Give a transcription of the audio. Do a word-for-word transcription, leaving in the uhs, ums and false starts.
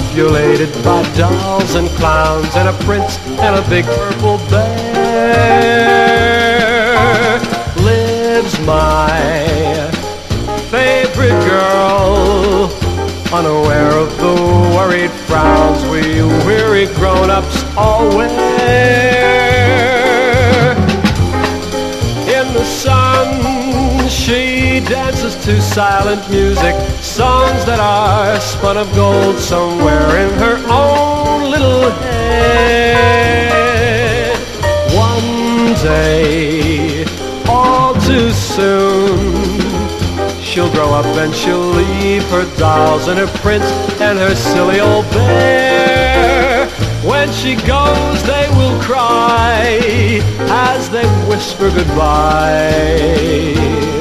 populated by dolls and clowns and a prince and a big purple bear, lives my favorite girl, unaware of the worried frowns we weary grown-ups all wear. In the sun, she dances to silent music, songs that are spun of gold somewhere in her own little head. One day, all too soon, she'll grow up and she'll leave her dolls and her prince and her silly old bear. When she goes, they will cry as they whisper goodbye.